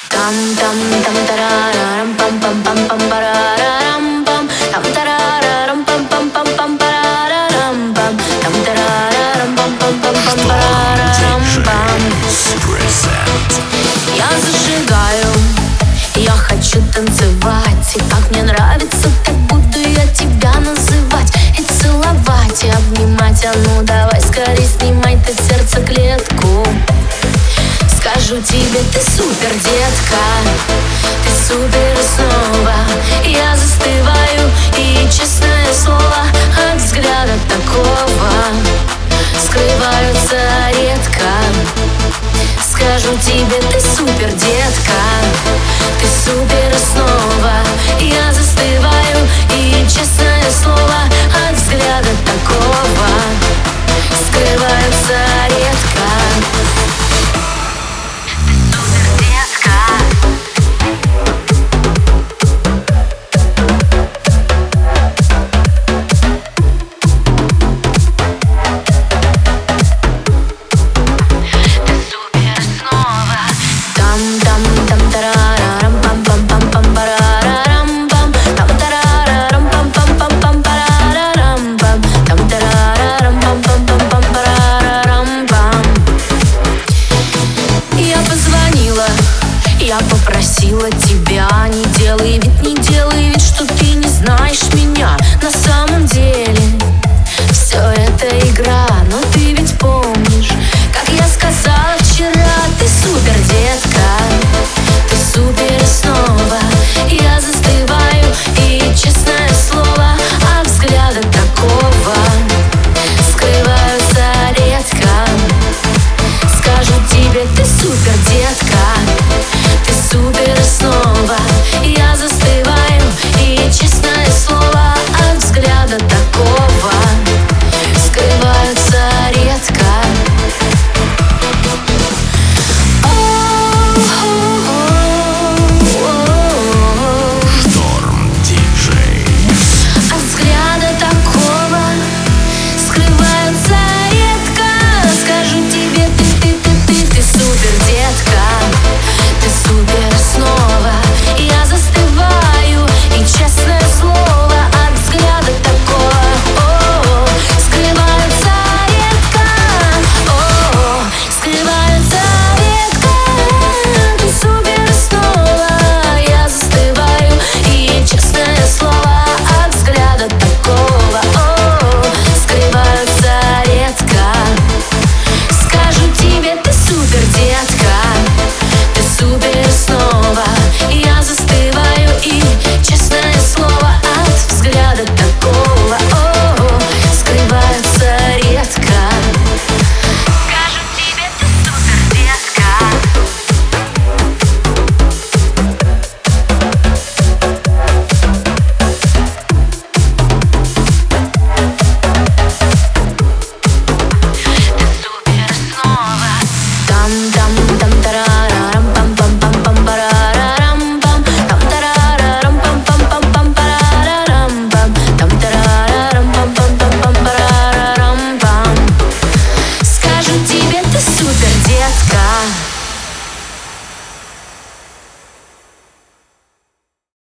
Там там там тарарарам пам пам пам пам парарарам пам там тарарарам пам пам пам пам парарарам пам там тарарарам пам пам пам пам парарарам пам. Я зажигаю, я хочу танцевать, и как мне нравится, так буду я тебя называть и целовать, и обнимать. А ну давай скорей снимай ты сердцеклетку. Скажу тебе, ты супер, детка, ты супер, и снова я застываю, и честное слово, от взгляда такого скрываются редко. Скажу тебе, ты супер, детка, ты супер, и снова я застываю, и честное слово, от взгляда такого скрываются редко. Я попросила тебя, не делай вид, что ты не знаешь меня. На самом деле все это игра, но ты ведь помнишь, как я сказала вчера. Ты супер, детка, ты супер, и снова я застываю, и честное слово, от взгляда такого скрываются редко. Скажу тебе, ты супер, детка,